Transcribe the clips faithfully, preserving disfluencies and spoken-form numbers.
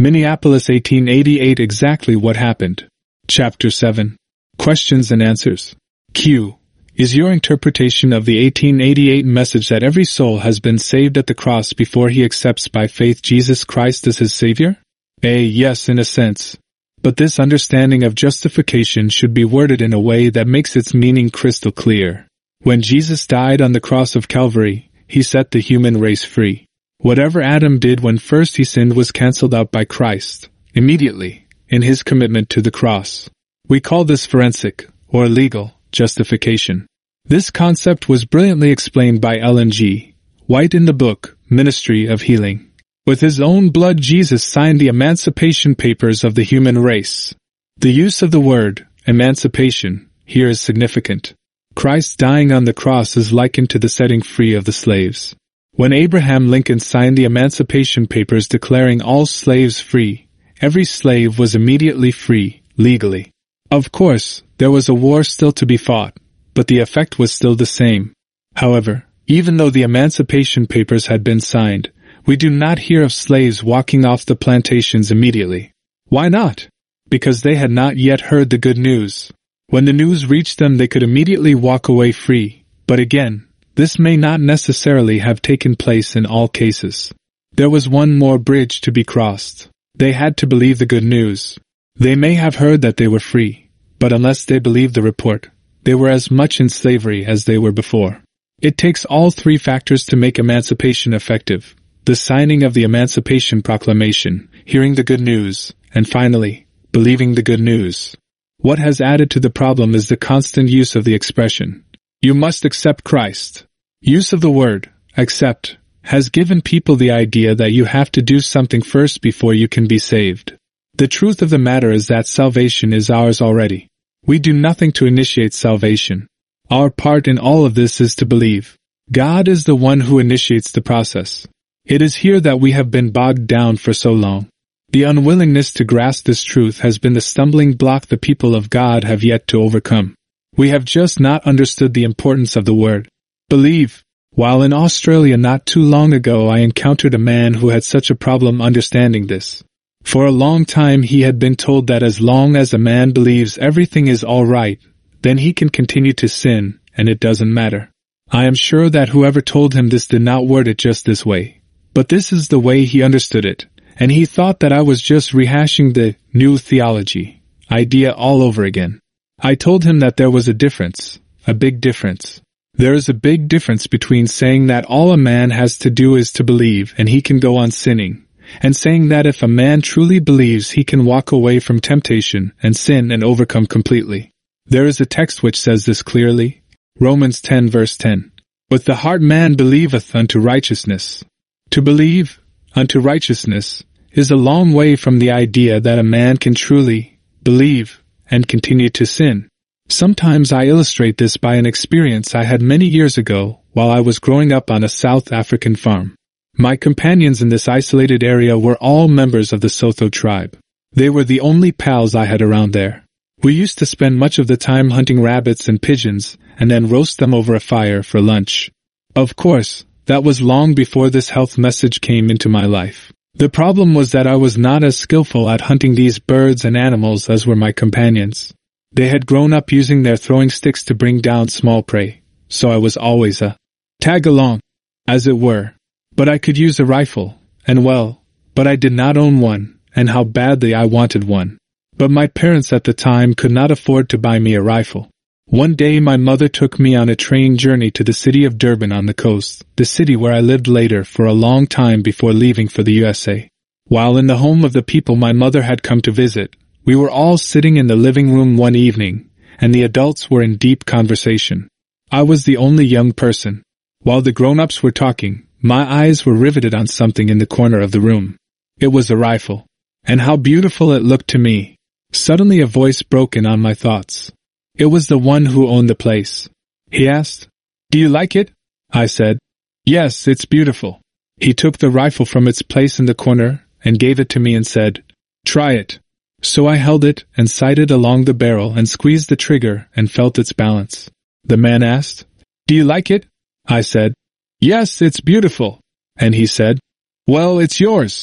Minneapolis eighteen eighty-eight. Exactly what happened. Chapter seven. Questions and Answers. Q. Is your interpretation of the eighteen eighty-eight message that every soul has been saved at the cross before he accepts by faith Jesus Christ as his Savior? A. Yes, in a sense. But this understanding of justification should be worded in a way that makes its meaning crystal clear. When Jesus died on the cross of Calvary, he set the human race free. Whatever Adam did when first he sinned was cancelled out by Christ, immediately, in his commitment to the cross. We call this forensic, or legal, justification. This concept was brilliantly explained by Ellen G. White in the book, Ministry of Healing. With his own blood Jesus signed the emancipation papers of the human race. The use of the word, emancipation, here is significant. Christ dying on the cross is likened to the setting free of the slaves. When Abraham Lincoln signed the emancipation papers declaring all slaves free, every slave was immediately free, legally. Of course, there was a war still to be fought, but the effect was still the same. However, even though the emancipation papers had been signed, we do not hear of slaves walking off the plantations immediately. Why not? Because they had not yet heard the good news. When the news reached them, they could immediately walk away free. But again, this may not necessarily have taken place in all cases. There was one more bridge to be crossed. They had to believe the good news. They may have heard that they were free, but unless they believed the report, they were as much in slavery as they were before. It takes all three factors to make emancipation effective: the signing of the Emancipation Proclamation, hearing the good news, and finally, believing the good news. What has added to the problem is the constant use of the expression, "You must accept Christ." Use of the word, accept, has given people the idea that you have to do something first before you can be saved. The truth of the matter is that salvation is ours already. We do nothing to initiate salvation. Our part in all of this is to believe. God is the one who initiates the process. It is here that we have been bogged down for so long. The unwillingness to grasp this truth has been the stumbling block the people of God have yet to overcome. We have just not understood the importance of the word believe. While in Australia not too long ago, I encountered a man who had such a problem understanding this. For a long time he had been told that as long as a man believes everything is all right, then he can continue to sin, and it doesn't matter. I am sure that whoever told him this did not word it just this way. But this is the way he understood it, and he thought that I was just rehashing the new theology idea all over again. I told him that there was a difference, a big difference. There is a big difference between saying that all a man has to do is to believe and he can go on sinning, and saying that if a man truly believes he can walk away from temptation and sin and overcome completely. There is a text which says this clearly, Romans ten verse ten. With the heart man believeth unto righteousness. To believe unto righteousness is a long way from the idea that a man can truly believe and continue to sin. Sometimes I illustrate this by an experience I had many years ago while I was growing up on a South African farm. My companions in this isolated area were all members of the Sotho tribe. They were the only pals I had around there. We used to spend much of the time hunting rabbits and pigeons and then roast them over a fire for lunch. Of course, that was long before this health message came into my life. The problem was that I was not as skillful at hunting these birds and animals as were my companions. They had grown up using their throwing sticks to bring down small prey, so I was always a tag-along, as it were. But I could use a rifle, and well, but I did not own one, and how badly I wanted one. But my parents at the time could not afford to buy me a rifle. One day my mother took me on a train journey to the city of Durban on the coast, the city where I lived later for a long time before leaving for the U S A. While in the home of the people my mother had come to visit, we were all sitting in the living room one evening, and the adults were in deep conversation. I was the only young person. While the grown-ups were talking, my eyes were riveted on something in the corner of the room. It was a rifle. And how beautiful it looked to me. Suddenly a voice broke in on my thoughts. It was the one who owned the place. He asked, "Do you like it?" I said, "Yes, it's beautiful." He took the rifle from its place in the corner and gave it to me and said, "Try it." So I held it and sighted along the barrel and squeezed the trigger and felt its balance. The man asked, "Do you like it?" I said, "Yes, it's beautiful." And he said, "Well, it's yours."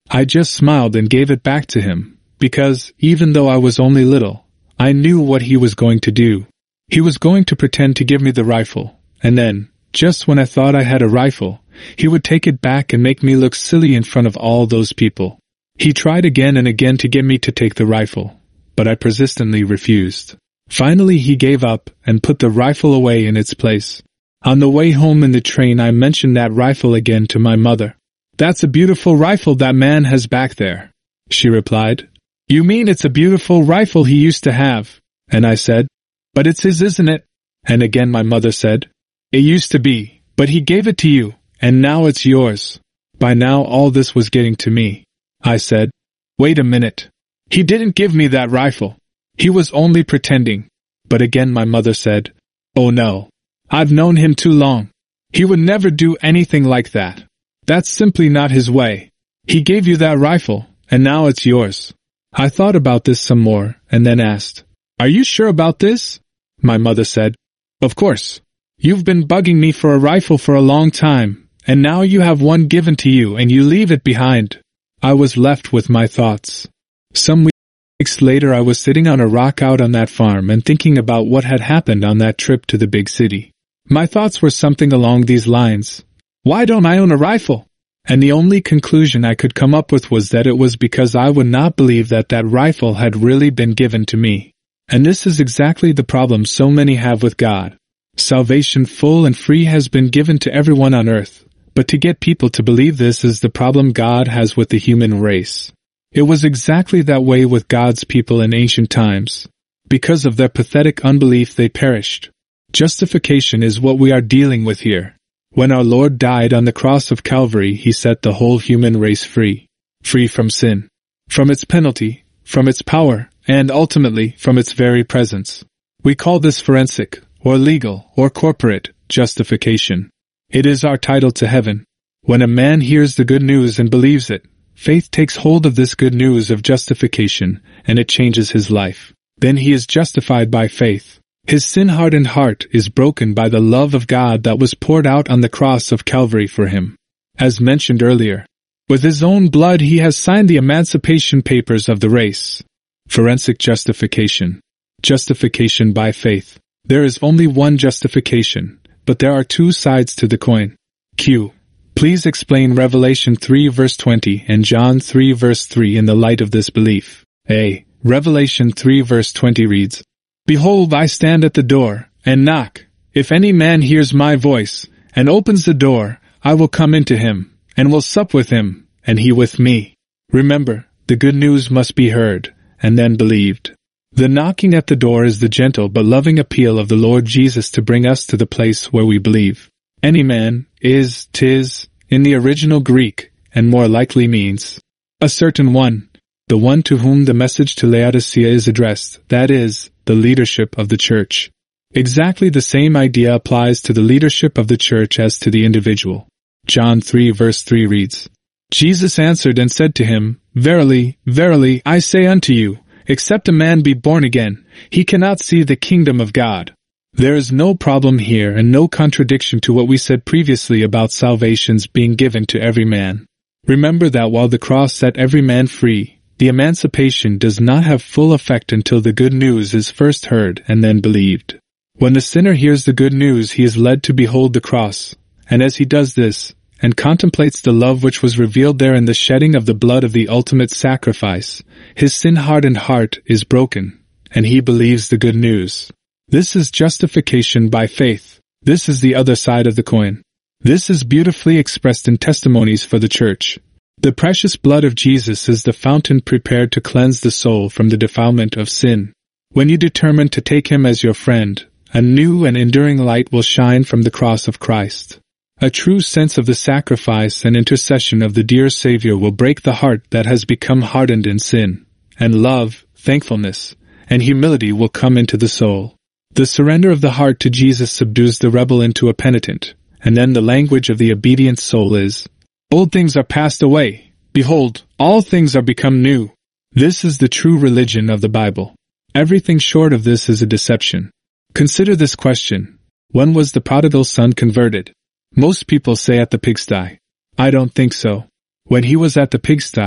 I just smiled and gave it back to him, because, even though I was only little, I knew what he was going to do. He was going to pretend to give me the rifle, and then, just when I thought I had a rifle, he would take it back and make me look silly in front of all those people. He tried again and again to get me to take the rifle, but I persistently refused. Finally he gave up and put the rifle away in its place. On the way home in the train I mentioned that rifle again to my mother. "That's a beautiful rifle that man has back there," she replied. "You mean it's a beautiful rifle he used to have?" And I said, "But it's his, isn't it?" And again my mother said, "It used to be, but he gave it to you, and now it's yours." By now all this was getting to me. I said, "Wait a minute. He didn't give me that rifle. He was only pretending." But again my mother said, "Oh no. I've known him too long. He would never do anything like that. That's simply not his way. He gave you that rifle, and now it's yours." I thought about this some more, and then asked, "Are you sure about this?" My mother said, "Of course. You've been bugging me for a rifle for a long time, and now you have one given to you and you leave it behind." I was left with my thoughts. Some weeks later I was sitting on a rock out on that farm and thinking about what had happened on that trip to the big city. My thoughts were something along these lines. Why don't I own a rifle? And the only conclusion I could come up with was that it was because I would not believe that that rifle had really been given to me. And this is exactly the problem so many have with God. Salvation full and free has been given to everyone on earth, but to get people to believe this is the problem God has with the human race. It was exactly that way with God's people in ancient times. Because of their pathetic unbelief they perished. Justification is what we are dealing with here. When our Lord died on the cross of Calvary, he set the whole human race free. Free from sin, from its penalty, from its power, and ultimately from its very presence. We call this forensic, or legal, or corporate, justification. It is our title to heaven. When a man hears the good news and believes it, faith takes hold of this good news of justification, and it changes his life. Then he is justified by faith. His sin-hardened heart is broken by the love of God that was poured out on the cross of Calvary for him. As mentioned earlier, with his own blood he has signed the emancipation papers of the race. Forensic justification. Justification by faith. There is only one justification, but there are two sides to the coin. Q. Please explain Revelation three verse twenty and John three verse three in the light of this belief. A. Revelation three verse twenty reads, "Behold, I stand at the door, and knock. If any man hears my voice, and opens the door, I will come into him, and will sup with him, and he with me." Remember, the good news must be heard, and then believed. The knocking at the door is the gentle but loving appeal of the Lord Jesus to bring us to the place where we believe. Any man, is, tis, in the original Greek, and more likely means, a certain one, the one to whom the message to Laodicea is addressed, that is, the leadership of the church. Exactly the same idea applies to the leadership of the church as to the individual. John three verse three reads, "Jesus answered and said to him, Verily, verily, I say unto you, except a man be born again, he cannot see the kingdom of God." There is no problem here and no contradiction to what we said previously about salvations being given to every man. Remember that while the cross set every man free, the emancipation does not have full effect until the good news is first heard and then believed. When the sinner hears the good news, he is led to behold the cross, and as he does this, and contemplates the love which was revealed there in the shedding of the blood of the ultimate sacrifice, his sin-hardened heart is broken, and he believes the good news. This is justification by faith. This is the other side of the coin. This is beautifully expressed in testimonies for the church. The precious blood of Jesus is the fountain prepared to cleanse the soul from the defilement of sin. When you determine to take him as your friend, a new and enduring light will shine from the cross of Christ. A true sense of the sacrifice and intercession of the dear Savior will break the heart that has become hardened in sin, and love, thankfulness, and humility will come into the soul. The surrender of the heart to Jesus subdues the rebel into a penitent, and then the language of the obedient soul is, "Old things are passed away. Behold, all things are become new." This is the true religion of the Bible. Everything short of this is a deception. Consider this question. When was the prodigal son converted? Most people say at the pigsty. I don't think so. When he was at the pigsty,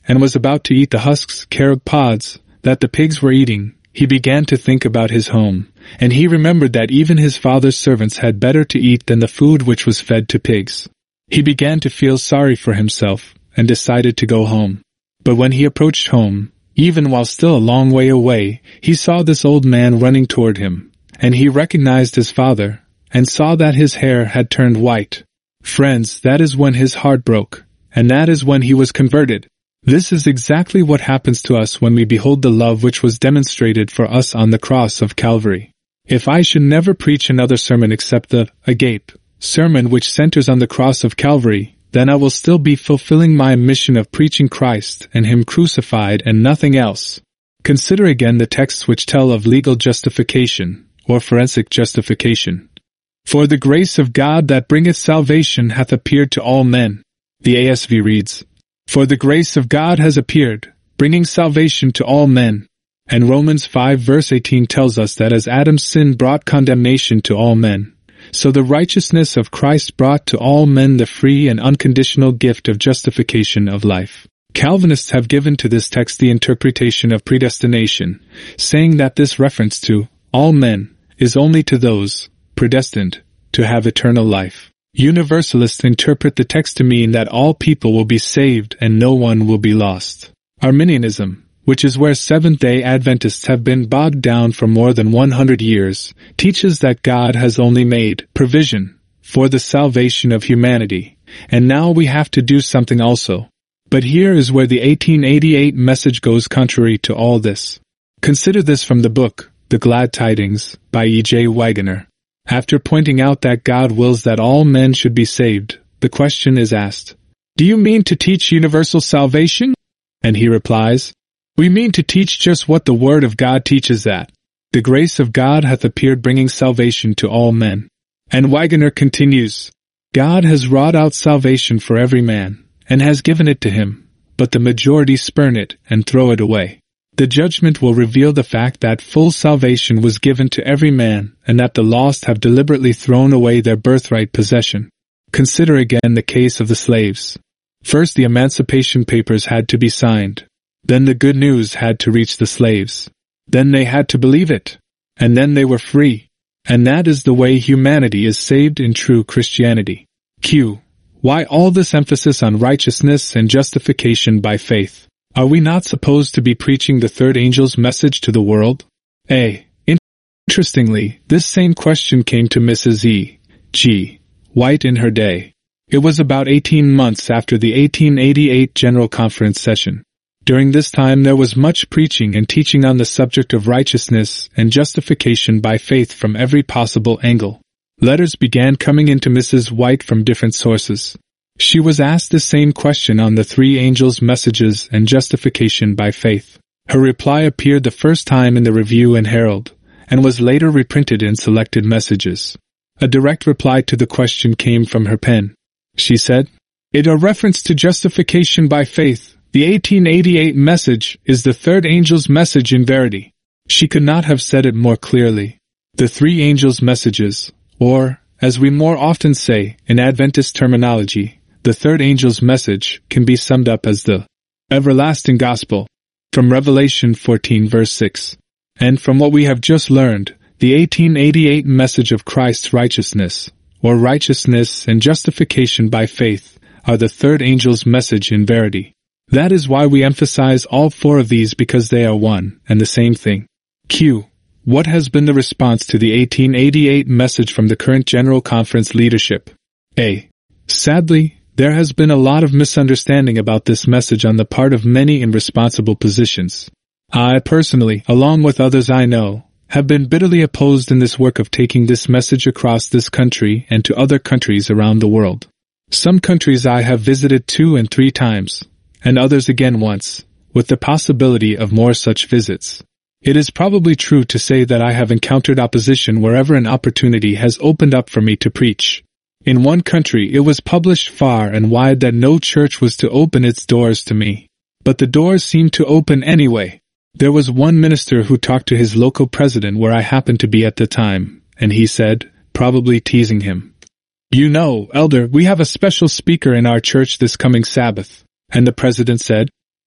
and was about to eat the husks, carob pods, that the pigs were eating, he began to think about his home, and he remembered that even his father's servants had better to eat than the food which was fed to pigs. He began to feel sorry for himself, and decided to go home. But when he approached home, even while still a long way away, he saw this old man running toward him, and he recognized his father, and saw that his hair had turned white. Friends, that is when his heart broke, and that is when he was converted. This is exactly what happens to us when we behold the love which was demonstrated for us on the cross of Calvary. If I should never preach another sermon except the Agape sermon which centers on the cross of Calvary, then I will still be fulfilling my mission of preaching Christ and Him crucified and nothing else. Consider again the texts which tell of legal justification, or forensic justification. For the grace of God that bringeth salvation hath appeared to all men. The A S V reads, For the grace of God has appeared, bringing salvation to all men. And Romans five verse eighteen tells us that as Adam's sin brought condemnation to all men, so the righteousness of Christ brought to all men the free and unconditional gift of justification of life. Calvinists have given to this text the interpretation of predestination, saying that this reference to all men is only to those predestined to have eternal life. Universalists interpret the text to mean that all people will be saved and no one will be lost. Arminianism, which is where Seventh-day Adventists have been bogged down for more than one hundred years, teaches that God has only made provision for the salvation of humanity, and now we have to do something also. But here is where the eighteen eighty-eight message goes contrary to all this. Consider this from the book, The Glad Tidings, by E J Waggoner. After pointing out that God wills that all men should be saved, the question is asked, Do you mean to teach universal salvation? And he replies, We mean to teach just what the Word of God teaches, that the grace of God hath appeared bringing salvation to all men. And Waggoner continues, God has wrought out salvation for every man, and has given it to him, but the majority spurn it and throw it away. The judgment will reveal the fact that full salvation was given to every man, and that the lost have deliberately thrown away their birthright possession. Consider again the case of the slaves. First, the Emancipation Papers had to be signed. Then the good news had to reach the slaves. Then they had to believe it. And then they were free. And that is the way humanity is saved in true Christianity. Q. Why all this emphasis on righteousness and justification by faith? Are we not supposed to be preaching the third angel's message to the world? A. Interestingly, this same question came to Missus E. G. White in her day. It was about eighteen months after the eighteen eighty-eight General Conference session. During this time there was much preaching and teaching on the subject of righteousness and justification by faith from every possible angle. Letters began coming into Missus White from different sources. She was asked the same question on the three angels' messages and justification by faith. Her reply appeared the first time in the Review and Herald, and was later reprinted in selected messages. A direct reply to the question came from her pen. She said, "In a reference to justification by faith, the eighteen eighty-eight message is the third angel's message in verity." She could not have said it more clearly. The three angels' messages, or, as we more often say in Adventist terminology, the third angel's message, can be summed up as the everlasting gospel, from Revelation fourteen verse six. And from what we have just learned, the eighteen eighty-eight message of Christ's righteousness, or righteousness and justification by faith, are the third angel's message in verity. That is why we emphasize all four of these, because they are one and the same thing. Q. What has been the response to the eighteen eighty-eight message from the current General Conference leadership? A. Sadly, there has been a lot of misunderstanding about this message on the part of many in responsible positions. I personally, along with others I know, have been bitterly opposed in this work of taking this message across this country and to other countries around the world. Some countries I have visited two and three times, and others again once, with the possibility of more such visits. It is probably true to say that I have encountered opposition wherever an opportunity has opened up for me to preach. In one country it was published far and wide that no church was to open its doors to me. But the doors seemed to open anyway. There was one minister who talked to his local president where I happened to be at the time, and he said, probably teasing him, "You know, Elder, we have a special speaker in our church this coming Sabbath." And the president said,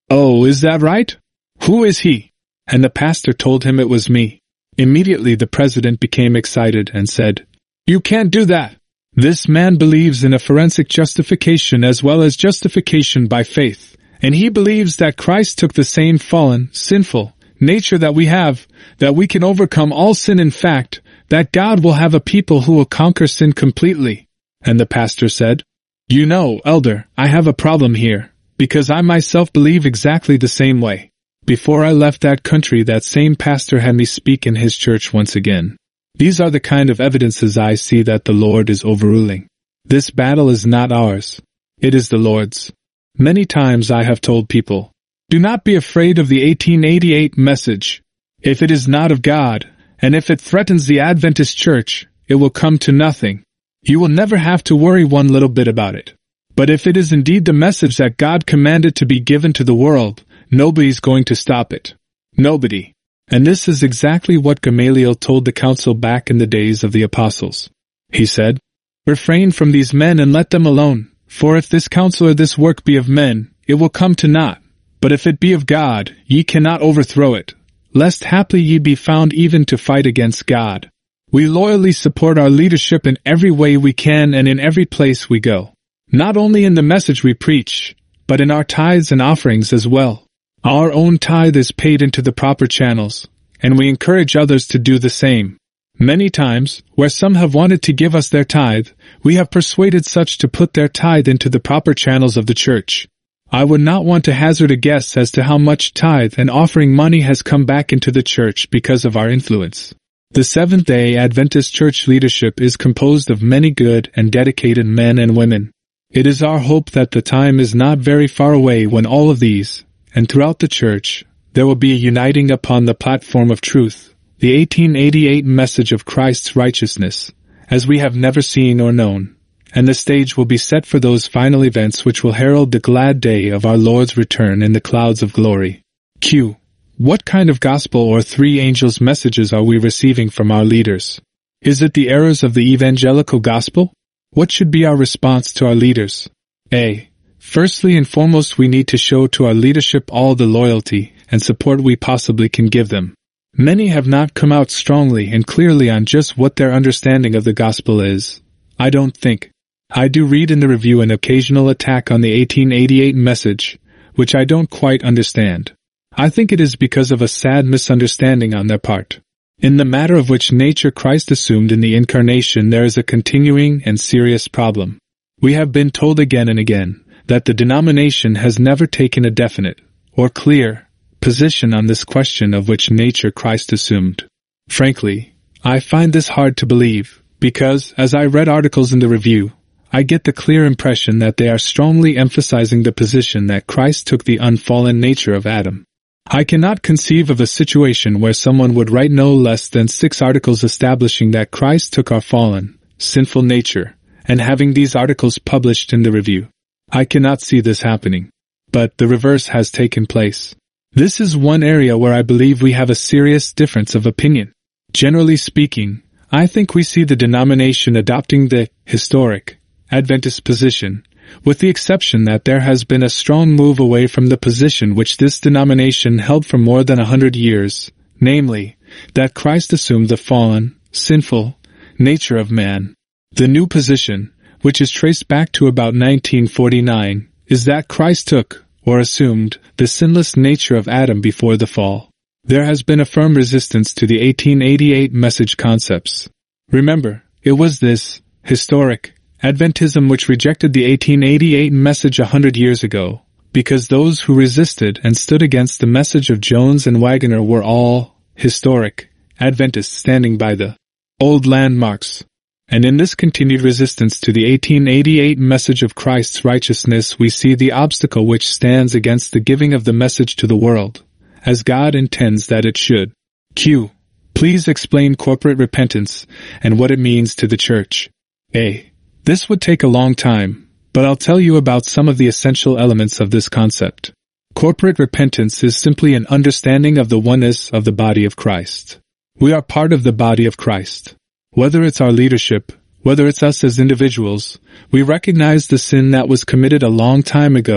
"Oh, is that right? Who is he?" And the pastor told him it was me. Immediately the president became excited and said, "You can't do that. This man believes in a forensic justification as well as justification by faith, and he believes that Christ took the same fallen, sinful nature that we have, that we can overcome all sin, in fact, that God will have a people who will conquer sin completely." And the pastor said, "You know, Elder, I have a problem here, because I myself believe exactly the same way." Before I left that country, that same pastor had me speak in his church once again. These are the kind of evidences I see that the Lord is overruling. This battle is not ours. It is the Lord's. Many times I have told people, do not be afraid of the eighteen eighty-eight message. If it is not of God, and if it threatens the Adventist Church, it will come to nothing. You will never have to worry one little bit about it. But if it is indeed the message that God commanded to be given to the world, nobody's going to stop it. Nobody. And this is exactly what Gamaliel told the council back in the days of the apostles. He said, "Refrain from these men and let them alone, for if this counsel or this work be of men, it will come to naught. But if it be of God, ye cannot overthrow it, lest haply ye be found even to fight against God." We loyally support our leadership in every way we can and in every place we go. Not only in the message we preach, but in our tithes and offerings as well. Our own tithe is paid into the proper channels, and we encourage others to do the same. Many times, where some have wanted to give us their tithe, we have persuaded such to put their tithe into the proper channels of the church. I would not want to hazard a guess as to how much tithe and offering money has come back into the church because of our influence. The Seventh-day Adventist Church leadership is composed of many good and dedicated men and women. It is our hope that the time is not very far away when all of these, and throughout the church, there will be a uniting upon the platform of truth, the eighteen eighty-eight message of Christ's righteousness, as we have never seen or known, and the stage will be set for those final events which will herald the glad day of our Lord's return in the clouds of glory. Q. What kind of gospel or three angels' messages are we receiving from our leaders? Is it the errors of the evangelical gospel? What should be our response to our leaders? A. Firstly and foremost, we need to show to our leadership all the loyalty and support we possibly can give them. Many have not come out strongly and clearly on just what their understanding of the gospel is. I don't think. I do read in the review an occasional attack on the eighteen eighty-eight message, which I don't quite understand. I think it is because of a sad misunderstanding on their part. In the matter of which nature Christ assumed in the Incarnation, there is a continuing and serious problem. We have been told again and again that the denomination has never taken a definite, or clear, position on this question of which nature Christ assumed. Frankly, I find this hard to believe, because, as I read articles in the review, I get the clear impression that they are strongly emphasizing the position that Christ took the unfallen nature of Adam. I cannot conceive of a situation where someone would write no less than six articles establishing that Christ took our fallen, sinful nature, and having these articles published in the review. I cannot see this happening. But the reverse has taken place. This is one area where I believe we have a serious difference of opinion. Generally speaking, I think we see the denomination adopting the historic Adventist position, with the exception that there has been a strong move away from the position which this denomination held for more than a hundred years, namely, that Christ assumed the fallen, sinful nature of man. The new position, which is traced back to about nineteen forty-nine, is that Christ took, or assumed, the sinless nature of Adam before the fall. There has been a firm resistance to the eighteen eighty-eight message concepts. Remember, it was this historic Adventism which rejected the eighteen eighty-eight message a hundred years ago, because those who resisted and stood against the message of Jones and Waggoner were all historic Adventists standing by the old landmarks. And in this continued resistance to the eighteen eighty-eight message of Christ's righteousness, we see the obstacle which stands against the giving of the message to the world, as God intends that it should. Q. Please explain corporate repentance and what it means to the church. A. This would take a long time, but I'll tell you about some of the essential elements of this concept. Corporate repentance is simply an understanding of the oneness of the body of Christ. We are part of the body of Christ. Whether it's our leadership, whether it's us as individuals, we recognize the sin that was committed a long time ago,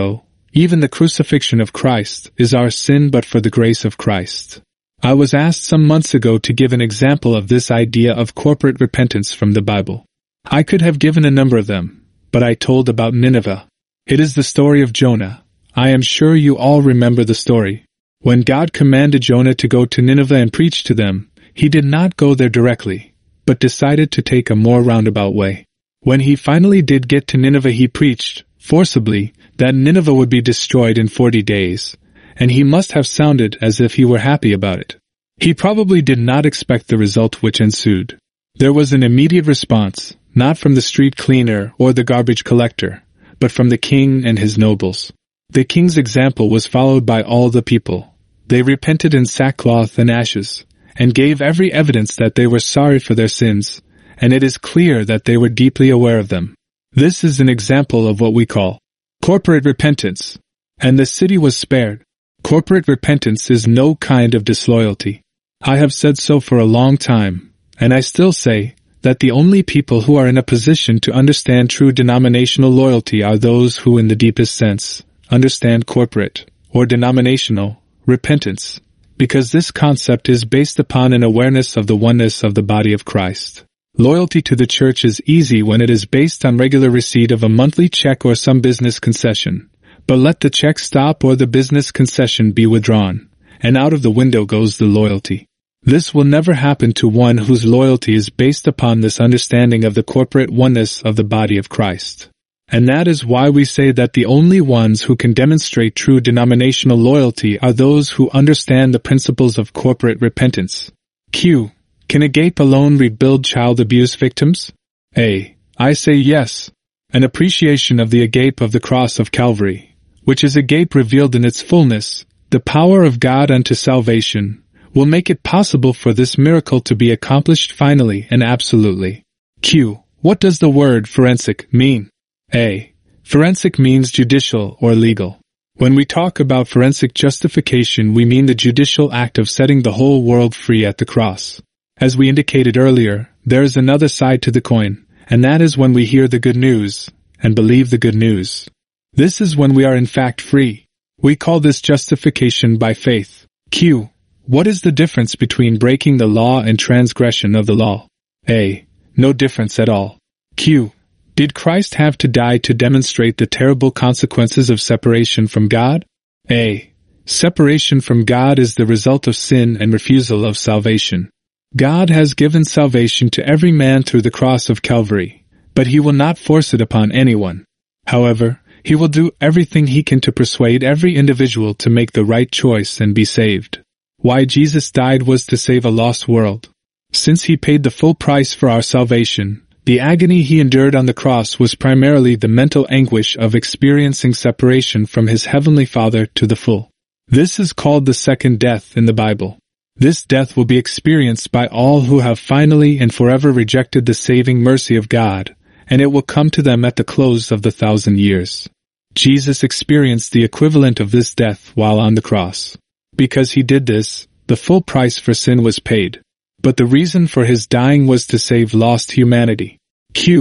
even the crucifixion of Christ, is our sin but for the grace of Christ. I was asked some months ago to give an example of this idea of corporate repentance from the Bible. I could have given a number of them, but I told about Nineveh. It is the story of Jonah. I am sure you all remember the story. When God commanded Jonah to go to Nineveh and preach to them, he did not go there directly, but decided to take a more roundabout way. When he finally did get to Nineveh, he preached, forcibly, that Nineveh would be destroyed in forty days, and he must have sounded as if he were happy about it. He probably did not expect the result which ensued. There was an immediate response, not from the street cleaner or the garbage collector, but from the king and his nobles. The king's example was followed by all the people. They repented in sackcloth and ashes, and gave every evidence that they were sorry for their sins, and it is clear that they were deeply aware of them. This is an example of what we call corporate repentance, and the city was spared. Corporate repentance is no kind of disloyalty. I have said so for a long time, and I still say that the only people who are in a position to understand true denominational loyalty are those who, in the deepest sense, understand corporate, or denominational, repentance, because this concept is based upon an awareness of the oneness of the body of Christ. Loyalty to the church is easy when it is based on regular receipt of a monthly check or some business concession, but let the check stop or the business concession be withdrawn, and out of the window goes the loyalty. This will never happen to one whose loyalty is based upon this understanding of the corporate oneness of the body of Christ. And that is why we say that the only ones who can demonstrate true denominational loyalty are those who understand the principles of corporate repentance. Q. Can agape alone rebuild child abuse victims? A. I say yes. An appreciation of the agape of the cross of Calvary, which is agape revealed in its fullness, the power of God unto salvation, will make it possible for this miracle to be accomplished finally and absolutely. Q. What does the word forensic mean? A. Forensic means judicial or legal. When we talk about forensic justification, we mean the judicial act of setting the whole world free at the cross. As we indicated earlier, there is another side to the coin, and that is when we hear the good news and believe the good news. This is when we are in fact free. We call this justification by faith. Q. What is the difference between breaking the law and transgression of the law? A. No difference at all. Q. Did Christ have to die to demonstrate the terrible consequences of separation from God? A. Separation from God is the result of sin and refusal of salvation. God has given salvation to every man through the cross of Calvary, but he will not force it upon anyone. However, he will do everything he can to persuade every individual to make the right choice and be saved. Why Jesus died was to save a lost world. Since he paid the full price for our salvation, the agony he endured on the cross was primarily the mental anguish of experiencing separation from his heavenly Father to the full. This is called the second death in the Bible. This death will be experienced by all who have finally and forever rejected the saving mercy of God, and it will come to them at the close of the thousand years. Jesus experienced the equivalent of this death while on the cross. Because he did this, the full price for sin was paid. But the reason for his dying was to save lost humanity. Q.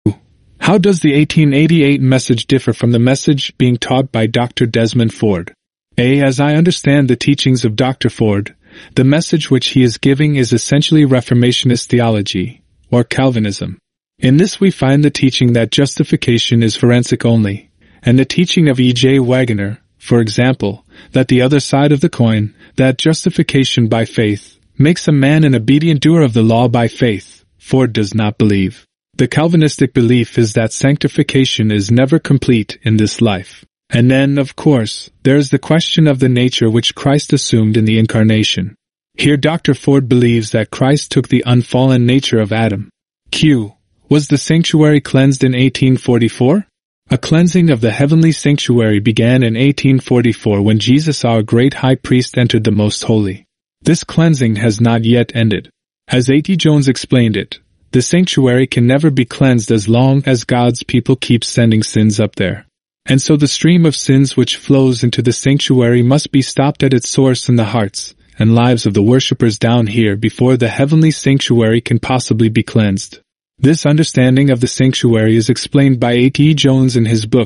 How does the eighteen eighty-eight message differ from the message being taught by Doctor Desmond Ford? A. As I understand the teachings of Doctor Ford, the message which he is giving is essentially Reformationist theology, or Calvinism. In this we find the teaching that justification is forensic only, and the teaching of E J Waggoner, for example, that the other side of the coin, that justification by faith, makes a man an obedient doer of the law by faith, Ford does not believe. The Calvinistic belief is that sanctification is never complete in this life. And then, of course, there is the question of the nature which Christ assumed in the Incarnation. Here Doctor Ford believes that Christ took the unfallen nature of Adam. Q. Was the sanctuary cleansed in eighteen forty-four? A cleansing of the heavenly sanctuary began in eighteen forty-four when Jesus our great high priest entered the Most Holy. This cleansing has not yet ended. As A T Jones explained it, the sanctuary can never be cleansed as long as God's people keep sending sins up there. And so the stream of sins which flows into the sanctuary must be stopped at its source in the hearts and lives of the worshippers down here before the heavenly sanctuary can possibly be cleansed. This understanding of the sanctuary is explained by A T Jones in his book,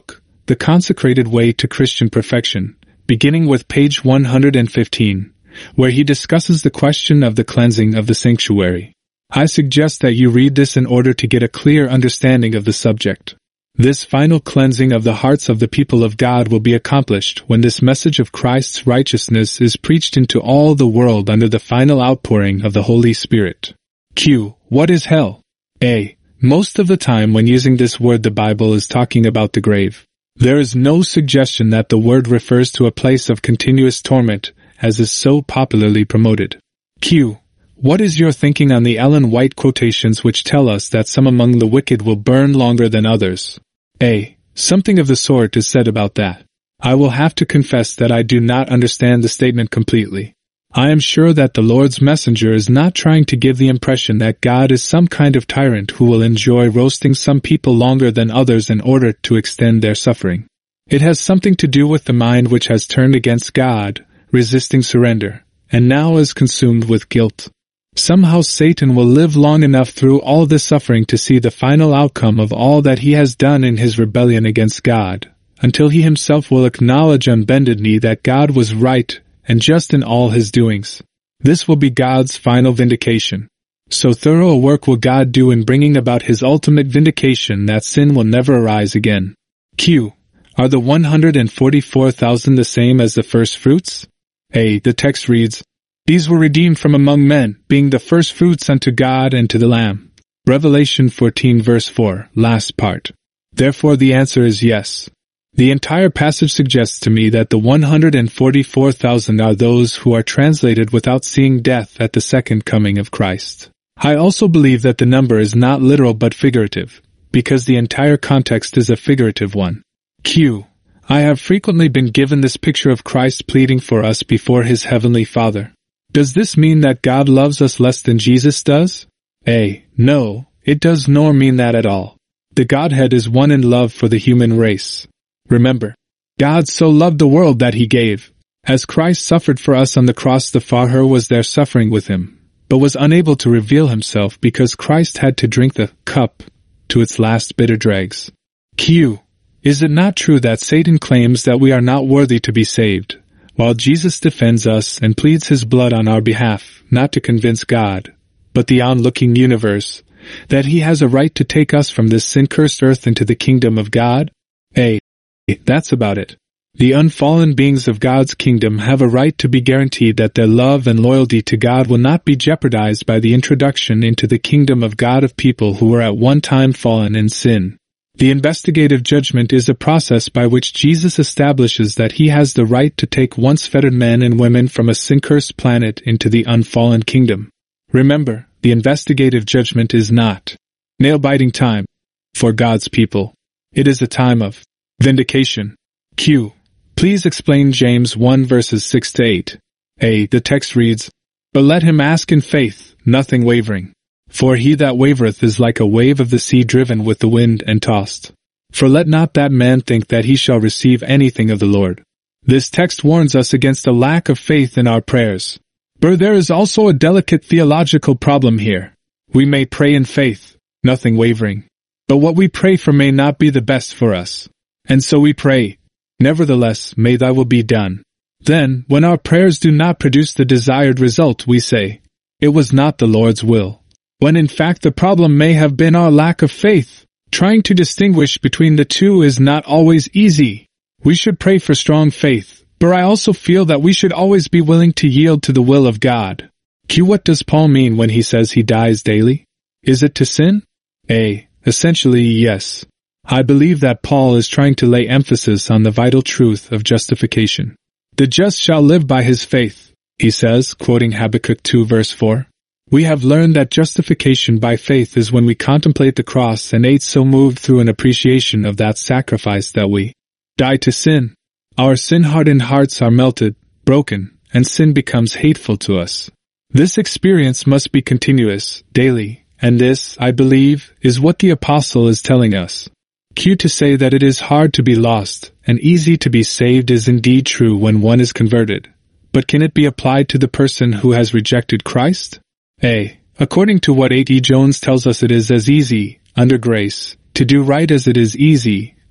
The Consecrated Way to Christian Perfection, beginning with page one hundred fifteen, where he discusses the question of the cleansing of the sanctuary. I suggest that you read this in order to get a clear understanding of the subject. This final cleansing of the hearts of the people of God will be accomplished when this message of Christ's righteousness is preached into all the world under the final outpouring of the Holy Spirit. Q. What is hell? A. Most of the time when using this word the Bible is talking about the grave. There is no suggestion that the word refers to a place of continuous torment, as is so popularly promoted. Q. What is your thinking on the Ellen White quotations which tell us that some among the wicked will burn longer than others? A. Something of the sort is said about that. I will have to confess that I do not understand the statement completely. I am sure that the Lord's messenger is not trying to give the impression that God is some kind of tyrant who will enjoy roasting some people longer than others in order to extend their suffering. It has something to do with the mind which has turned against God, resisting surrender, and now is consumed with guilt. Somehow Satan will live long enough through all this suffering to see the final outcome of all that he has done in his rebellion against God, until he himself will acknowledge on bended knee that God was right and just in all his doings. This will be God's final vindication. So thorough a work will God do in bringing about his ultimate vindication that sin will never arise again. Q. Are the one hundred forty-four thousand the same as the first fruits? A. The text reads, These were redeemed from among men, being the first fruits unto God and to the Lamb. Revelation fourteen verse four, last part. Therefore the answer is yes. The entire passage suggests to me that the one hundred forty-four thousand are those who are translated without seeing death at the second coming of Christ. I also believe that the number is not literal but figurative, because the entire context is a figurative one. Q. I have frequently been given this picture of Christ pleading for us before his heavenly Father. Does this mean that God loves us less than Jesus does? A. No, it does nor mean that at all. The Godhead is one in love for the human race. Remember, God so loved the world that he gave. As Christ suffered for us on the cross, the Father was there suffering with him, but was unable to reveal himself because Christ had to drink the cup to its last bitter dregs. Q. Is it not true that Satan claims that we are not worthy to be saved, while Jesus defends us and pleads his blood on our behalf, not to convince God, but the onlooking universe, that he has a right to take us from this sin-cursed earth into the kingdom of God? A. That's about it. The unfallen beings of God's kingdom have a right to be guaranteed that their love and loyalty to God will not be jeopardized by the introduction into the kingdom of God of people who were at one time fallen in sin. The investigative judgment is a process by which Jesus establishes that he has the right to take once fettered men and women from a sin-cursed planet into the unfallen kingdom. Remember, the investigative judgment is not nail-biting time for God's people. It is a time of vindication. Q. Please explain James one verses six to eight. A. The text reads, But let him ask in faith, nothing wavering. For he that wavereth is like a wave of the sea driven with the wind and tossed. For let not that man think that he shall receive anything of the Lord. This text warns us against a lack of faith in our prayers. But there is also a delicate theological problem here. We may pray in faith, nothing wavering. But what we pray for may not be the best for us. And so we pray, Nevertheless, may thy will be done. Then, when our prayers do not produce the desired result, we say, It was not the Lord's will. When in fact the problem may have been our lack of faith. Trying to distinguish between the two is not always easy. We should pray for strong faith, but I also feel that we should always be willing to yield to the will of God. Q. What does Paul mean when he says he dies daily? Is it to sin? A. Essentially, yes. I believe that Paul is trying to lay emphasis on the vital truth of justification. The just shall live by his faith, he says, quoting Habakkuk two verse four. We have learned that justification by faith is when we contemplate the cross and are so moved through an appreciation of that sacrifice that we die to sin. Our sin-hardened hearts are melted, broken, and sin becomes hateful to us. This experience must be continuous, daily, and this, I believe, is what the apostle is telling us. Q. To say that it is hard to be lost and easy to be saved is indeed true when one is converted. But can it be applied to the person who has rejected Christ? A. According to what A T Jones tells us, it is as easy, under grace, to do right as it is easy,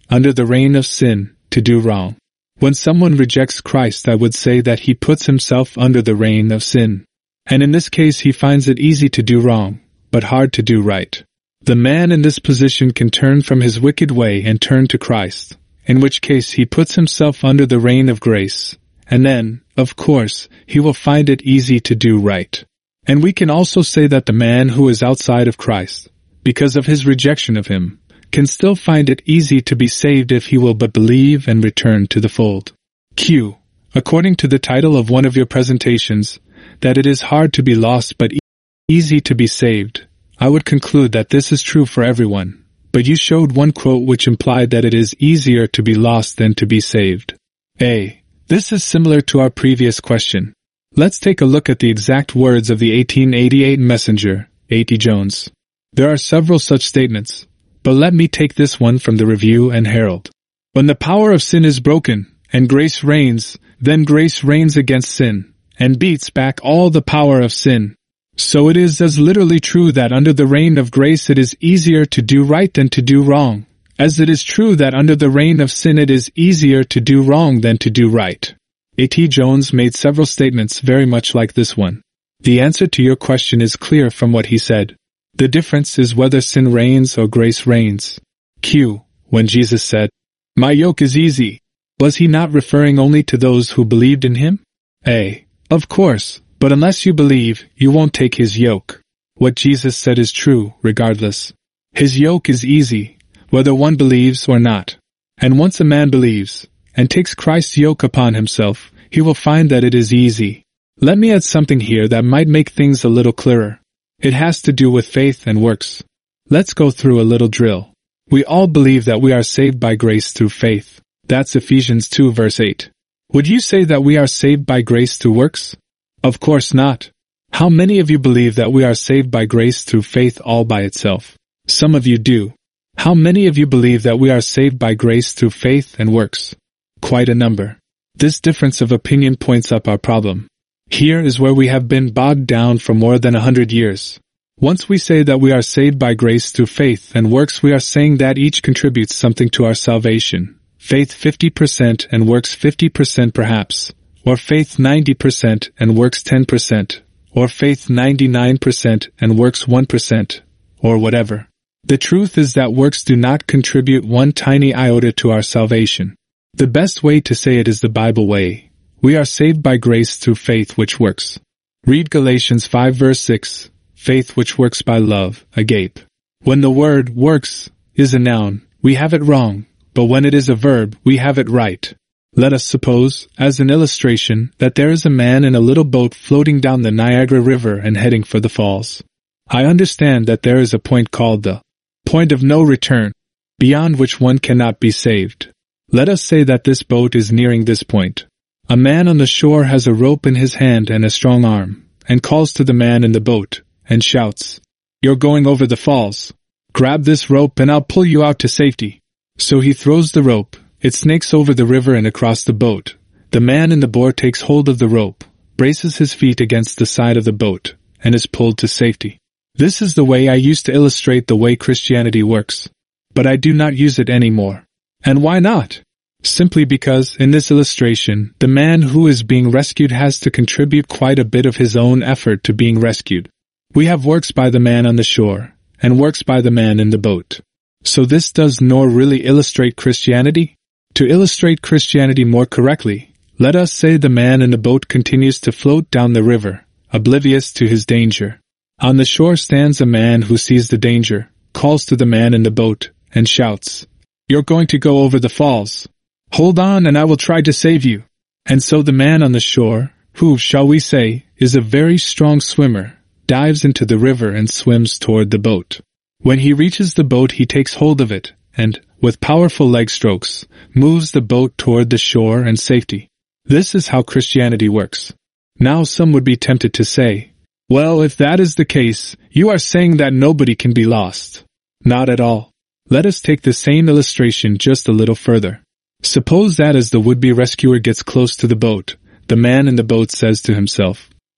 under the reign of sin, to do wrong. When someone rejects Christ, I would say that he puts himself under the reign of sin. And in this case he finds it easy to do wrong, but hard to do right. The man in this position can turn from his wicked way and turn to Christ, in which case he puts himself under the reign of grace, and then, of course, he will find it easy to do right. And we can also say that the man who is outside of Christ, because of his rejection of him, can still find it easy to be saved if he will but believe and return to the fold. Q. According to the title of one of your presentations, that it is hard to be lost but e- easy to be saved, I would conclude that this is true for everyone, but you showed one quote which implied that it is easier to be lost than to be saved. A. This is similar to our previous question. Let's take a look at the exact words of the eighteen eighty-eight messenger, A T Jones. There are several such statements, but let me take this one from the Review and Herald. When the power of sin is broken, and grace reigns, then grace reigns against sin, and beats back all the power of sin. So it is as literally true that under the reign of grace it is easier to do right than to do wrong, as it is true that under the reign of sin it is easier to do wrong than to do right. A T Jones made several statements very much like this one. The answer to your question is clear from what he said. The difference is whether sin reigns or grace reigns. Q. When Jesus said, "My yoke is easy," was he not referring only to those who believed in him? A. Of course, but unless you believe, you won't take his yoke. What Jesus said is true, regardless. His yoke is easy, whether one believes or not. And once a man believes, and takes Christ's yoke upon himself, he will find that it is easy. Let me add something here that might make things a little clearer. It has to do with faith and works. Let's go through a little drill. We all believe that we are saved by grace through faith. That's Ephesians two verse eight. Would you say that we are saved by grace through works? Of course not. How many of you believe that we are saved by grace through faith all by itself? Some of you do. How many of you believe that we are saved by grace through faith and works? Quite a number. This difference of opinion points up our problem. Here is where we have been bogged down for more than a hundred years. Once we say that we are saved by grace through faith and works, we are saying that each contributes something to our salvation. Faith fifty percent and works fifty percent perhaps, or faith ninety percent and works ten percent, or faith ninety-nine percent and works one percent, or whatever. The truth is that works do not contribute one tiny iota to our salvation. The best way to say it is the Bible way. We are saved by grace through faith which works. Read Galatians five verse six, faith which works by love, agape. When the word works is a noun, we have it wrong, but when it is a verb, we have it right. Let us suppose, as an illustration, that there is a man in a little boat floating down the Niagara River and heading for the falls. I understand that there is a point called the point of no return, beyond which one cannot be saved. Let us say that this boat is nearing this point. A man on the shore has a rope in his hand and a strong arm, and calls to the man in the boat, and shouts, "You're going over the falls. Grab this rope and I'll pull you out to safety." So he throws the rope, it snakes over the river and across the boat. The man in the boat takes hold of the rope, braces his feet against the side of the boat, and is pulled to safety. This is the way I used to illustrate the way Christianity works. But I do not use it anymore. And why not? Simply because, in this illustration, the man who is being rescued has to contribute quite a bit of his own effort to being rescued. We have works by the man on the shore, and works by the man in the boat. So this does nor really illustrate Christianity? To illustrate Christianity more correctly, let us say the man in the boat continues to float down the river, oblivious to his danger. On the shore stands a man who sees the danger, calls to the man in the boat, and shouts, "You're going to go over the falls. Hold on and I will try to save you." And so the man on the shore, who, shall we say, is a very strong swimmer, dives into the river and swims toward the boat. When he reaches the boat he takes hold of it, and, with powerful leg strokes, moves the boat toward the shore and safety. This is how Christianity works. Now some would be tempted to say, "Well, if that is the case, you are saying that nobody can be lost." Not at all. Let us take the same illustration just a little further. Suppose that as the would-be rescuer gets close to the boat, the man in the boat says to himself,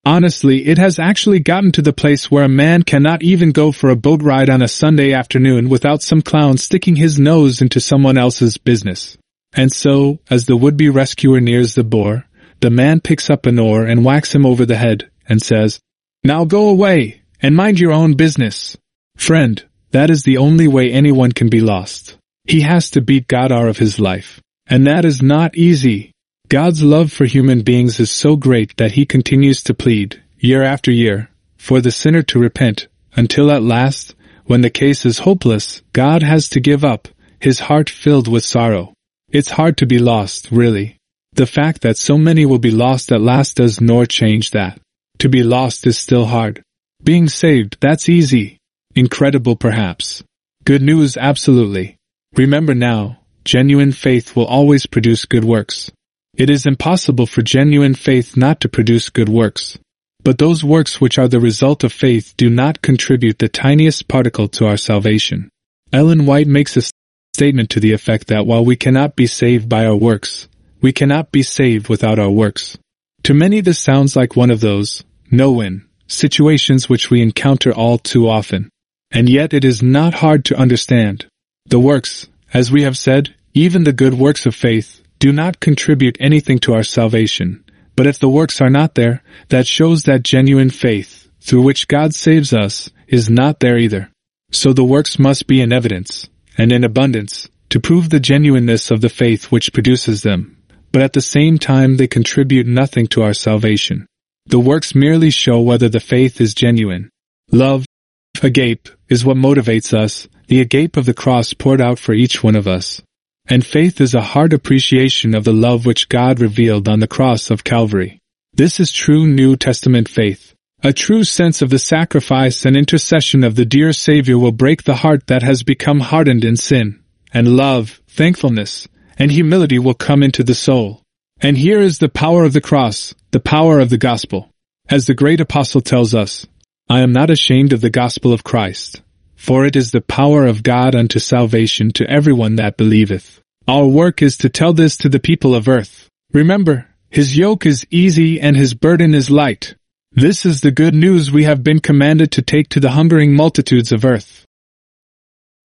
Honestly, it has actually gotten to the place where a man cannot even go for a boat ride on a Sunday afternoon without some clown sticking his nose into someone else's business. And so, as the would-be rescuer nears the bore, the man picks up an oar and whacks him over the head, and says, "Now go away, and mind your own business." Friend, that is the only way anyone can be lost. He has to beat God out of his life. And that is not easy. God's love for human beings is so great that he continues to plead, year after year, for the sinner to repent, until at last, when the case is hopeless, God has to give up, his heart filled with sorrow. It's hard to be lost, really. The fact that so many will be lost at last does nor change that. To be lost is still hard. Being saved, that's easy. Incredible perhaps. Good news, absolutely. Remember now, genuine faith will always produce good works. It is impossible for genuine faith not to produce good works. But those works which are the result of faith do not contribute the tiniest particle to our salvation. Ellen White makes a statement to the effect that while we cannot be saved by our works, we cannot be saved without our works. To many this sounds like one of those no-win situations which we encounter all too often. And yet it is not hard to understand. The works, as we have said, even the good works of faith, do not contribute anything to our salvation, but if the works are not there, that shows that genuine faith, through which God saves us, is not there either. So the works must be in evidence, and in abundance, to prove the genuineness of the faith which produces them, but at the same time they contribute nothing to our salvation. The works merely show whether the faith is genuine. Love, agape, is what motivates us, the agape of the cross poured out for each one of us. And faith is a heart appreciation of the love which God revealed on the cross of Calvary. This is true New Testament faith. A true sense of the sacrifice and intercession of the dear Savior will break the heart that has become hardened in sin, and love, thankfulness, and humility will come into the soul. And here is the power of the cross, the power of the gospel. As the great apostle tells us, "I am not ashamed of the gospel of Christ, for it is the power of God unto salvation to everyone that believeth." Our work is to tell this to the people of earth. Remember, his yoke is easy and his burden is light. This is the good news we have been commanded to take to the hungering multitudes of earth.